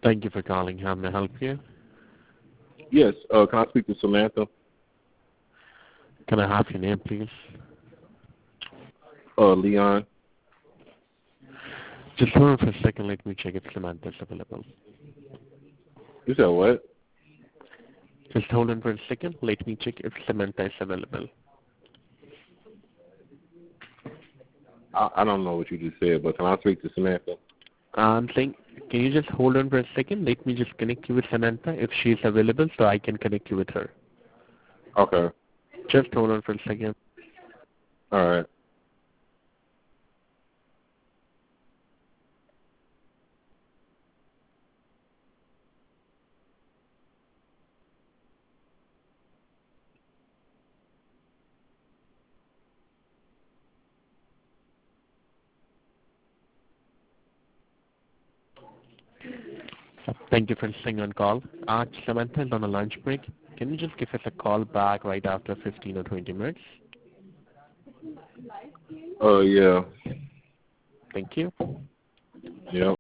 Thank you for calling. How may I help you? Yes. Can I speak to Samantha? Can I have your name, please? Leon. Just hold on for a second. Let me check if Samantha is available. You said what? Just hold on for a second. Let me check if Samantha is available. I don't know what you just said, but can I speak to Samantha? I'm saying, can you just hold on for a second? Let me just connect you with Samantha if she is available so I can connect you with her. Okay. Just hold on for a second. All right. Thank you for staying on call. Samantha is on a lunch break. Can you just give us a call back right after 15 or 20 minutes? Yeah. Thank you. Yep.